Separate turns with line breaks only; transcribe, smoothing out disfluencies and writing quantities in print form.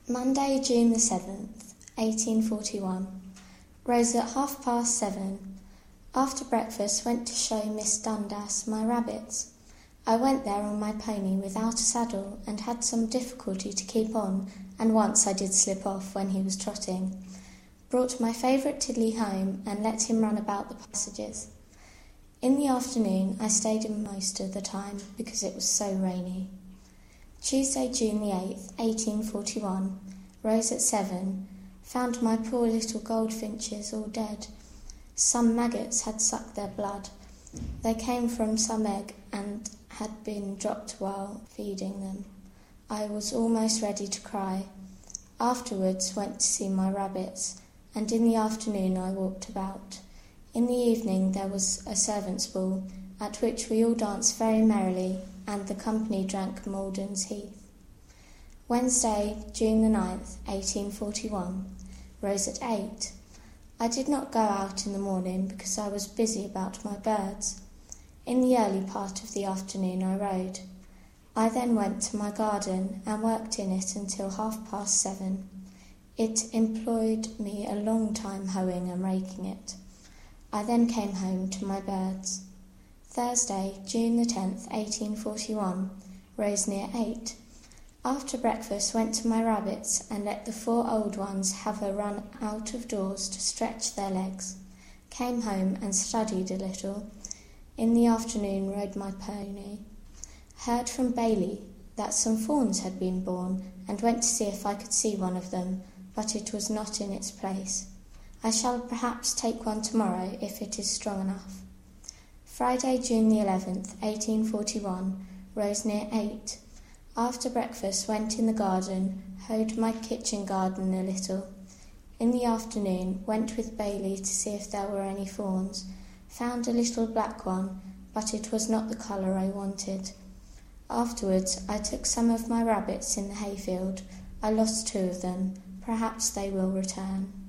Monday, June the 7th, 1841. Rose at 7:30. After breakfast, went to show Miss Dundas my rabbits. I went there on my pony without a saddle and had some difficulty to keep on, and once I did slip off when he was trotting. Brought my favourite Tiddly home and let him run about the passages. In the afternoon I stayed in most of the time because it was so rainy. Tuesday, June the 8th, 1841. Rose at 7. Found my poor little goldfinches all dead. Some maggots had sucked their blood. They came from some egg and had been dropped while feeding them. I was almost ready to cry. Afterwards went to see my rabbits, and in the afternoon I walked about. In the evening there was a servants' ball, at which we all danced very merrily, and the company drank Malden's Heath. Wednesday, June the 9th, 1841. Rose at 8. I did not go out in the morning because I was busy about my birds. In the early part of the afternoon I rode. I then went to my garden and worked in it until 7:30. It employed me a long time hoeing and raking it. I then came home to my birds. Thursday, June the 10th, 1841. Rose near 8. After breakfast went to my rabbits and let the 4 old ones have a run out of doors to stretch their legs. Came home and studied a little. In the afternoon rode my pony. Heard from Bailey that some fawns had been born and went to see if I could see one of them, but it was not in its place. I shall perhaps take one tomorrow if it is strong enough. Friday, June the 11th, 1841. Rose near 8. After breakfast went in the garden, hoed my kitchen garden a little. In the afternoon went with Bailey to see if there were any fawns. Found a little black one, but it was not the colour I wanted. Afterwards I took some of my rabbits in the hayfield. I lost 2 of them. Perhaps they will return.